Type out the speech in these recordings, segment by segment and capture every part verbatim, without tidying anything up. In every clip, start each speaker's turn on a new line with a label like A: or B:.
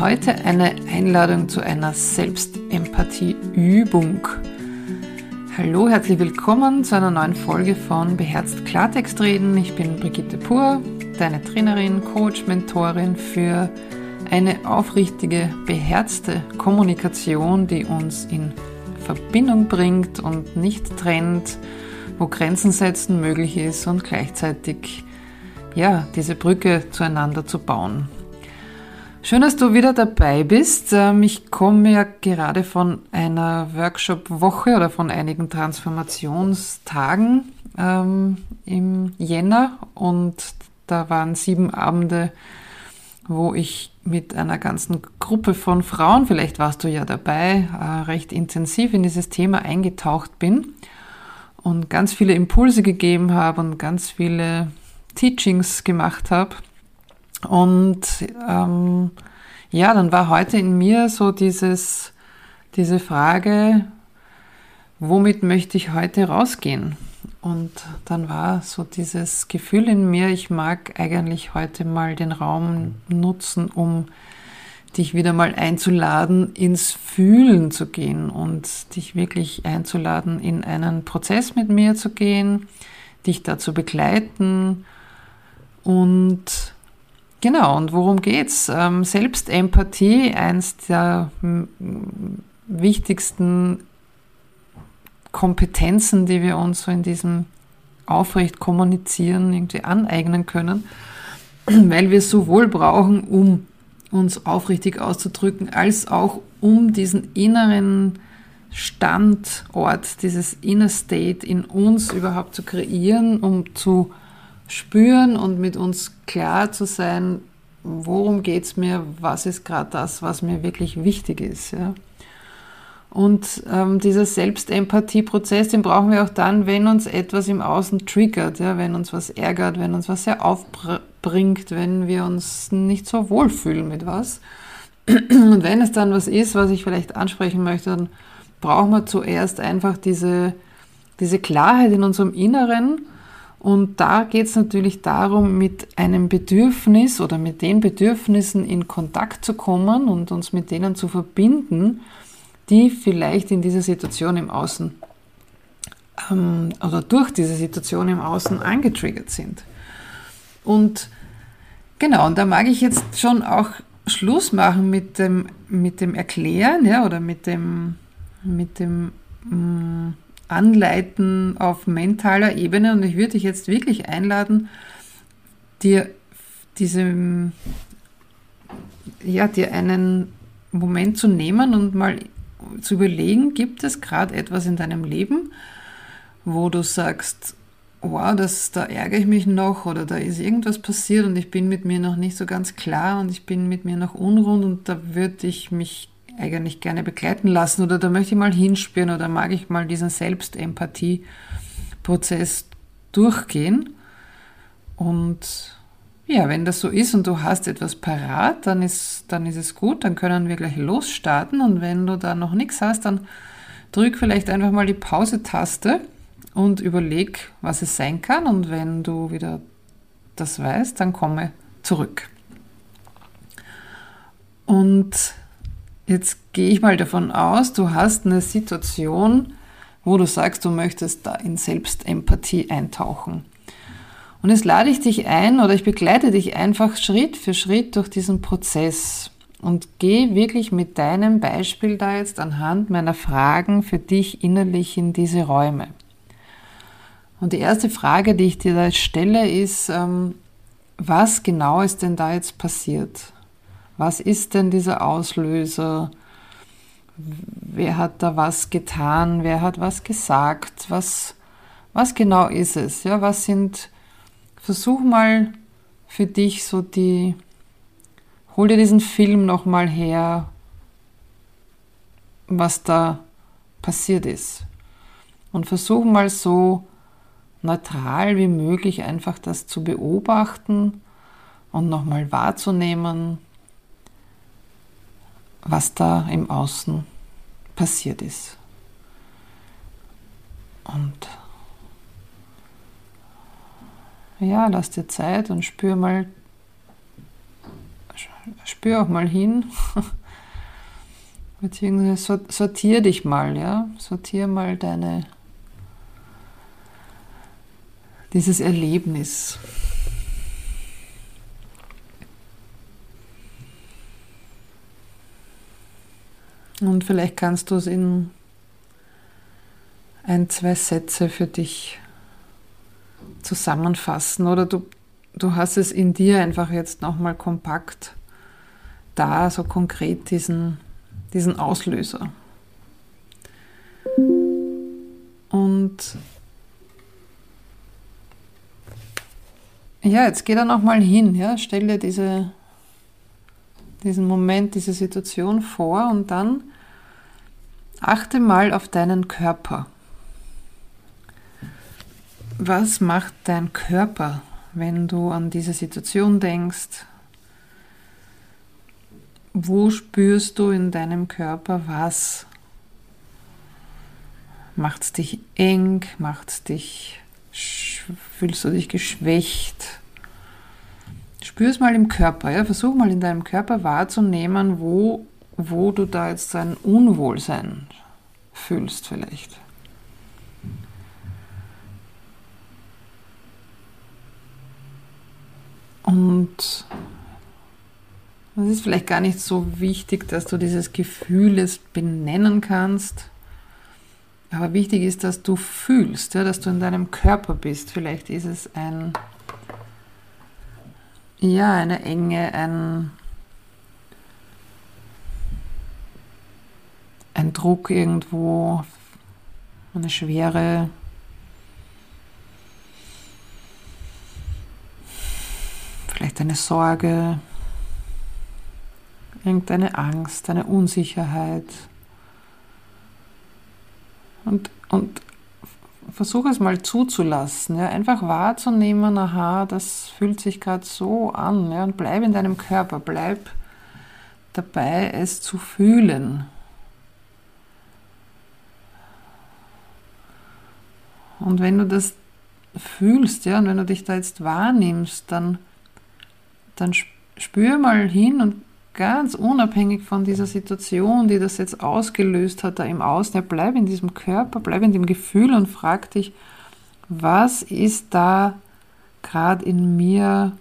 A: Heute eine Einladung zu einer Selbstempathie-Übung. Hallo, herzlich willkommen zu einer neuen Folge von Beherzt Klartext reden. Ich bin Brigitte Pur, deine Trainerin, Coach, Mentorin für eine aufrichtige, beherzte Kommunikation, die uns in Verbindung bringt und nicht trennt, wo Grenzen setzen möglich ist und gleichzeitig ja, diese Brücke zueinander zu bauen. Schön, dass du wieder dabei bist. Ich komme ja gerade von einer Workshop-Woche oder von einigen Transformationstagen ähm, im Jänner und da waren sieben Abende, wo ich mit einer ganzen Gruppe von Frauen, vielleicht warst du ja dabei, äh, recht intensiv in dieses Thema eingetaucht bin und ganz viele Impulse gegeben habe und ganz viele Teachings gemacht habe. Und ähm, ja, dann war heute in mir so dieses, diese Frage, womit möchte ich heute rausgehen? Und dann war so dieses Gefühl in mir, ich mag eigentlich heute mal den Raum nutzen, um dich wieder mal einzuladen, ins Fühlen zu gehen und dich wirklich einzuladen, in einen Prozess mit mir zu gehen, dich da zu begleiten. Und genau, und worum geht's? Ähm, Selbstempathie, eins der m- wichtigsten Kompetenzen, die wir uns so in diesem aufrecht kommunizieren irgendwie aneignen können, weil wir es sowohl brauchen, um uns aufrichtig auszudrücken, als auch um diesen inneren Standort, dieses Inner State in uns überhaupt zu kreieren, um zu spüren und mit uns klar zu sein, worum geht es mir, was ist gerade das, was mir wirklich wichtig ist. Ja? Und ähm, dieser Selbstempathie-Prozess, den brauchen wir auch dann, wenn uns etwas im Außen triggert, ja? Wenn uns was ärgert, wenn uns was sehr aufbringt, wenn wir uns nicht so wohlfühlen mit was. Und wenn es dann was ist, was ich vielleicht ansprechen möchte, dann brauchen wir zuerst einfach diese, diese Klarheit in unserem Inneren. Und da geht es natürlich darum, mit einem Bedürfnis oder mit den Bedürfnissen in Kontakt zu kommen und uns mit denen zu verbinden, die vielleicht in dieser Situation im Außen ähm, oder durch diese Situation im Außen angetriggert sind. Und genau, und da mag ich jetzt schon auch Schluss machen mit dem, mit dem Erklären, ja, oder mit dem, mit dem mh, Anleiten auf mentaler Ebene, und ich würde dich jetzt wirklich einladen, dir diese, ja, dir einen Moment zu nehmen und mal zu überlegen, gibt es gerade etwas in deinem Leben, wo du sagst, wow, das, da ärgere ich mich noch oder da ist irgendwas passiert und ich bin mit mir noch nicht so ganz klar und ich bin mit mir noch unrund und da würde ich mich eigentlich gerne begleiten lassen oder da möchte ich mal hinspüren oder mag ich mal diesen Selbstempathie-Prozess durchgehen. Und ja, wenn das so ist und du hast etwas parat, dann ist, dann ist es gut, dann können wir gleich losstarten und wenn du da noch nichts hast, dann drück vielleicht einfach mal die Pause-Taste und überleg, was es sein kann und wenn du wieder das weißt, dann komme zurück. Und jetzt gehe ich mal davon aus, du hast eine Situation, wo du sagst, du möchtest da in Selbstempathie eintauchen. Und jetzt lade ich dich ein oder ich begleite dich einfach Schritt für Schritt durch diesen Prozess und gehe wirklich mit deinem Beispiel da jetzt anhand meiner Fragen für dich innerlich in diese Räume. Und die erste Frage, die ich dir da jetzt stelle, ist, ähm, was genau ist denn da jetzt passiert? Was ist denn dieser Auslöser? Wer hat da was getan? Wer hat was gesagt? Was, was genau ist es? Ja, was sind, versuch mal für dich so die, hol dir diesen Film nochmal her, was da passiert ist. Und versuch mal so neutral wie möglich einfach das zu beobachten und nochmal wahrzunehmen, was da im Außen passiert ist. Und ja, lass dir Zeit und spür mal, spür auch mal hin, beziehungsweise sortier dich mal, ja, sortier mal deine, dieses Erlebnis. Und vielleicht kannst du es in ein, zwei Sätze für dich zusammenfassen oder du, du hast es in dir einfach jetzt nochmal kompakt da, so konkret diesen, diesen Auslöser. Und ja, jetzt geh da nochmal hin, ja, stell dir diese, diesen Moment, diese Situation vor und dann achte mal auf deinen Körper. Was macht dein Körper, wenn du an diese Situation denkst? Wo spürst du in deinem Körper was? Macht es dich eng? Macht's dich, fühlst du dich geschwächt? Spür es mal im Körper, ja? Versuch mal in deinem Körper wahrzunehmen, wo, wo du da jetzt ein Unwohlsein fühlst vielleicht. Und es ist vielleicht gar nicht so wichtig, dass du dieses Gefühl jetzt benennen kannst, aber wichtig ist, dass du fühlst, ja, dass du in deinem Körper bist. Vielleicht ist es ein, ja, eine Enge, ein, ein Druck irgendwo, eine Schwere. Vielleicht eine Sorge, irgendeine Angst, eine Unsicherheit. Und, und versuche es mal zuzulassen, ja, einfach wahrzunehmen, aha, das fühlt sich gerade so an, ja, und bleib in deinem Körper, bleib dabei, es zu fühlen. Und wenn du das fühlst, ja, und wenn du dich da jetzt wahrnimmst, dann, dann spür mal hin und ganz unabhängig von dieser Situation, die das jetzt ausgelöst hat, da im Außen, ja, bleib in diesem Körper, bleib in dem Gefühl und frag dich, was ist da gerade in mir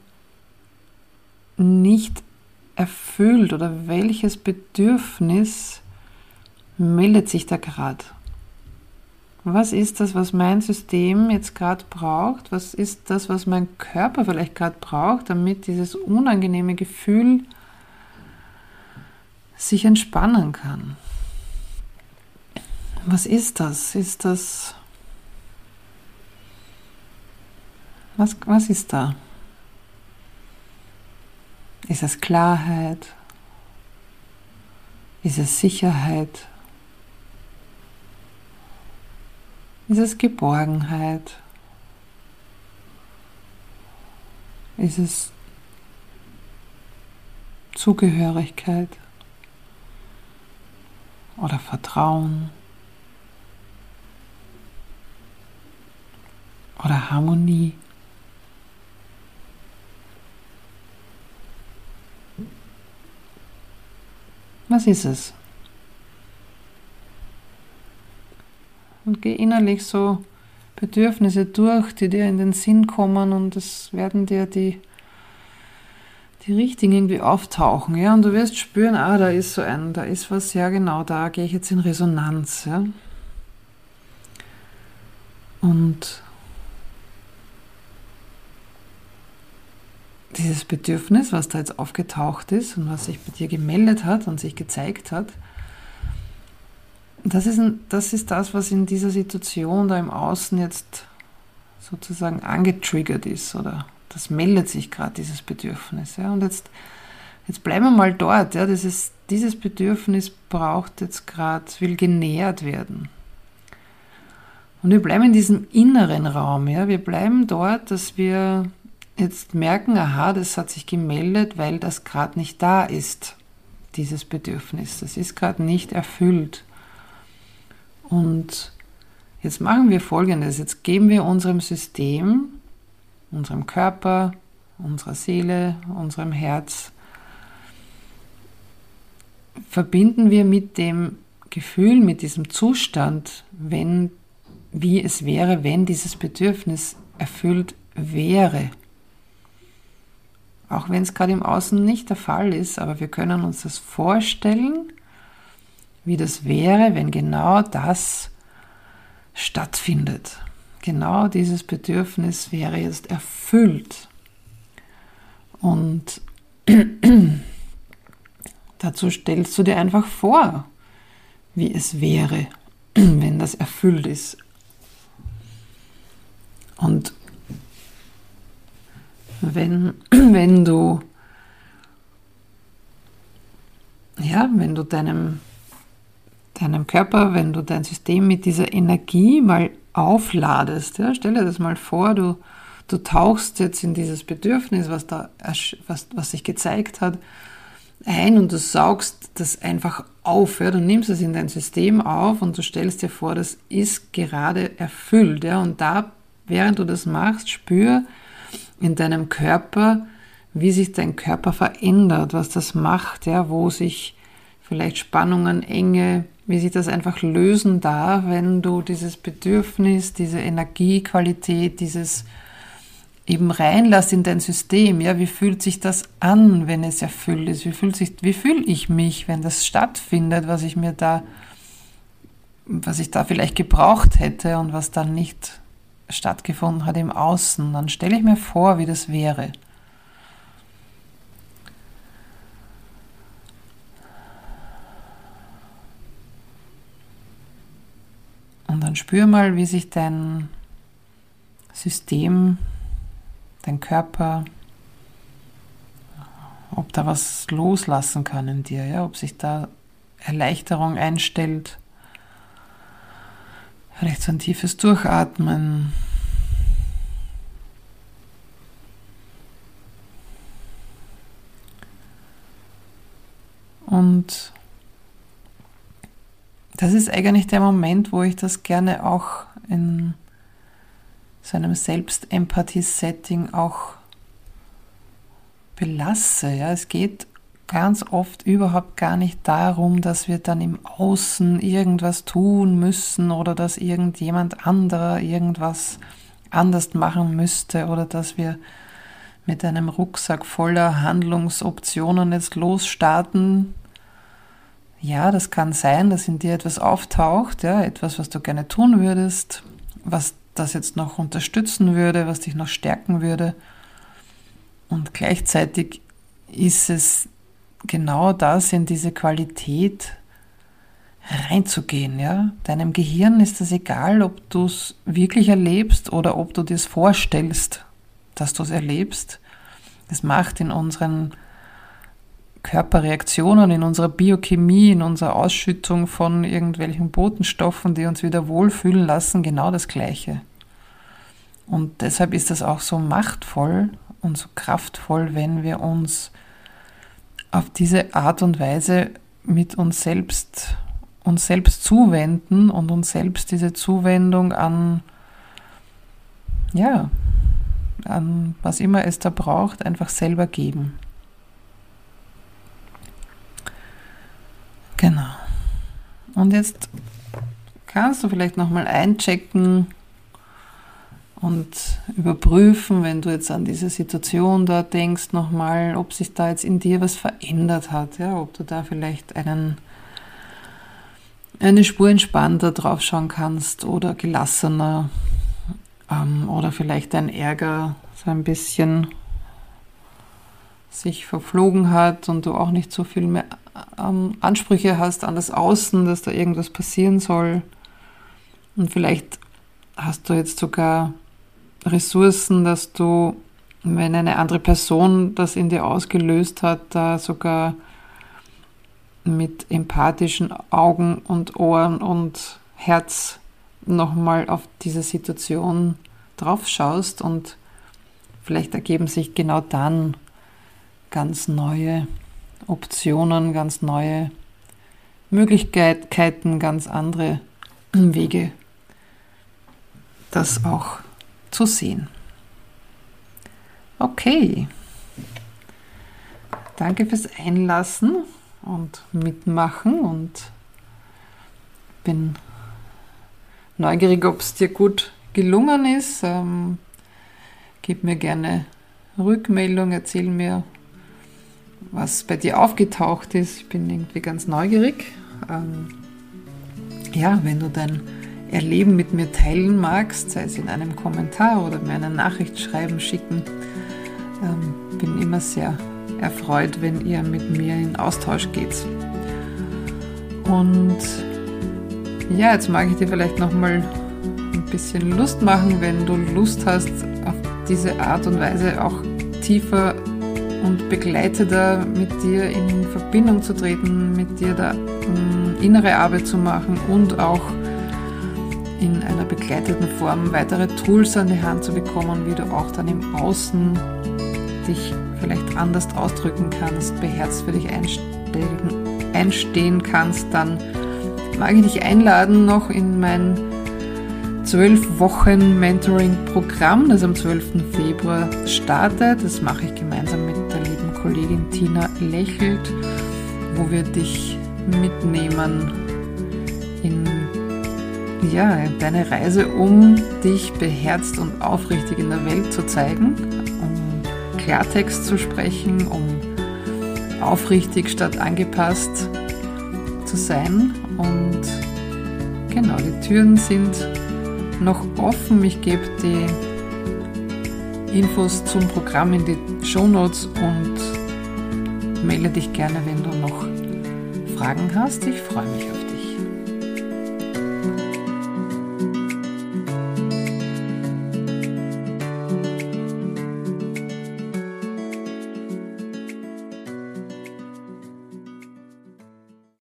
A: nicht erfüllt oder welches Bedürfnis meldet sich da gerade? Was ist das, was mein System jetzt gerade braucht? Was ist das, was mein Körper vielleicht gerade braucht, damit dieses unangenehme Gefühl sich entspannen kann? Was ist das? Ist das... Was, was ist da? Ist es Klarheit? Ist es Sicherheit? Ist es Geborgenheit? Ist es Zugehörigkeit? Oder Vertrauen? Oder Harmonie? Was ist es? Und geh innerlich so Bedürfnisse durch, die dir in den Sinn kommen, und es werden dir die, die richtigen irgendwie auftauchen, ja, und du wirst spüren, ah, da ist so ein, da ist was, ja genau, da gehe ich jetzt in Resonanz, ja. Und dieses Bedürfnis, was da jetzt aufgetaucht ist und was sich bei dir gemeldet hat und sich gezeigt hat, das ist, ein, das ist das, was in dieser Situation da im Außen jetzt sozusagen angetriggert ist, oder das meldet sich gerade, dieses Bedürfnis. Ja? Und jetzt, jetzt bleiben wir mal dort. Ja? Das ist, dieses Bedürfnis braucht jetzt gerade, will genährt werden. Und wir bleiben in diesem inneren Raum. Ja? Wir bleiben dort, dass wir jetzt merken, aha, das hat sich gemeldet, weil das gerade nicht da ist, dieses Bedürfnis. Das ist gerade nicht erfüllt. Und jetzt machen wir Folgendes. Jetzt geben wir unserem System, unserem Körper, unserer Seele, unserem Herz verbinden wir mit dem Gefühl, mit diesem Zustand, wenn, wie es wäre, wenn dieses Bedürfnis erfüllt wäre. Auch wenn es gerade im Außen nicht der Fall ist, aber wir können uns das vorstellen, wie das wäre, wenn genau das stattfindet. Genau dieses Bedürfnis wäre jetzt erfüllt. Und dazu stellst du dir einfach vor, wie es wäre, wenn das erfüllt ist. Und wenn, wenn du, ja, wenn du deinem, deinem Körper, wenn du dein System mit dieser Energie mal aufladest, ja, stell dir das mal vor, du, du tauchst jetzt in dieses Bedürfnis, was, da, was, was sich gezeigt hat, ein und du saugst das einfach auf, ja, du nimmst es in dein System auf und du stellst dir vor, das ist gerade erfüllt, ja, und da, während du das machst, spür in deinem Körper, wie sich dein Körper verändert, was das macht, ja, wo sich vielleicht Spannungen, Enge, wie sich das einfach lösen darf, wenn du dieses Bedürfnis, diese Energiequalität, dieses eben reinlässt in dein System. Ja, wie fühlt sich das an, wenn es erfüllt ist? Wie fühlt sich, wie fühle ich mich, wenn das stattfindet, was ich mir da, was ich da vielleicht gebraucht hätte und was dann nicht stattgefunden hat im Außen? Dann stelle ich mir vor, wie das wäre. Und dann spür mal, wie sich dein System, dein Körper, ob da was loslassen kann in dir, ja, ob sich da Erleichterung einstellt, vielleicht so ein tiefes Durchatmen. Und das ist eigentlich der Moment, wo ich das gerne auch in so einem Selbstempathie-Setting auch belasse. Ja, es geht ganz oft überhaupt gar nicht darum, dass wir dann im Außen irgendwas tun müssen oder dass irgendjemand anderer irgendwas anders machen müsste oder dass wir mit einem Rucksack voller Handlungsoptionen jetzt losstarten. Ja, das kann sein, dass in dir etwas auftaucht, ja, etwas, was du gerne tun würdest, was das jetzt noch unterstützen würde, was dich noch stärken würde. Und gleichzeitig ist es genau das, in diese Qualität reinzugehen. Ja? Deinem Gehirn ist es egal, ob du es wirklich erlebst oder ob du dir es vorstellst, dass du es erlebst. Es macht in unseren Körperreaktionen, in unserer Biochemie, in unserer Ausschüttung von irgendwelchen Botenstoffen, die uns wieder wohlfühlen lassen, genau das Gleiche. Und deshalb ist das auch so machtvoll und so kraftvoll, wenn wir uns auf diese Art und Weise mit uns selbst, uns selbst zuwenden und uns selbst diese Zuwendung an, ja, an was immer es da braucht, einfach selber geben. Genau. Und jetzt kannst du vielleicht nochmal einchecken und überprüfen, wenn du jetzt an diese Situation da denkst, nochmal, ob sich da jetzt in dir was verändert hat, ja, ob du da vielleicht einen, eine Spur entspannter drauf schauen kannst oder gelassener ähm, oder vielleicht dein Ärger so ein bisschen sich verflogen hat und du auch nicht so viel mehr ähm, Ansprüche hast an das Außen, dass da irgendwas passieren soll. Und vielleicht hast du jetzt sogar Ressourcen, dass du, wenn eine andere Person das in dir ausgelöst hat, da sogar mit empathischen Augen und Ohren und Herz nochmal auf diese Situation drauf schaust und vielleicht ergeben sich genau dann ganz neue Optionen, ganz neue Möglichkeiten, ganz andere Wege, das auch zu sehen. Okay. Danke fürs Einlassen und mitmachen und bin neugierig, ob es dir gut gelungen ist. Ähm, gib mir gerne Rückmeldung, erzähl mir, was bei dir aufgetaucht ist. Ich bin irgendwie ganz neugierig. Ähm, ja, wenn du dein Erleben mit mir teilen magst, sei es in einem Kommentar oder mir eine Nachricht schreiben, schicken, ähm, bin immer sehr erfreut, wenn ihr mit mir in Austausch geht. Und ja, jetzt mag ich dir vielleicht nochmal ein bisschen Lust machen, wenn du Lust hast, auf diese Art und Weise auch tiefer und begleiteter mit dir in Verbindung zu treten, mit dir da um, innere Arbeit zu machen und auch in einer begleiteten Form weitere Tools an die Hand zu bekommen, wie du auch dann im Außen dich vielleicht anders ausdrücken kannst, beherzt für dich einstehen, einstehen kannst, dann mag ich dich einladen noch in mein zwölf Wochen Mentoring-Programm, das am zwölften Februar startet. Das mache ich gemeinsam mit der lieben Kollegin Tina Lächelt, wo wir dich mitnehmen in ja, deine Reise, um dich beherzt und aufrichtig in der Welt zu zeigen, um Klartext zu sprechen, um aufrichtig statt angepasst zu sein. Und genau, die Türen sind noch offen. Ich gebe die Infos zum Programm in die Shownotes und melde dich gerne, wenn du noch Fragen hast. Ich freue mich auf dich.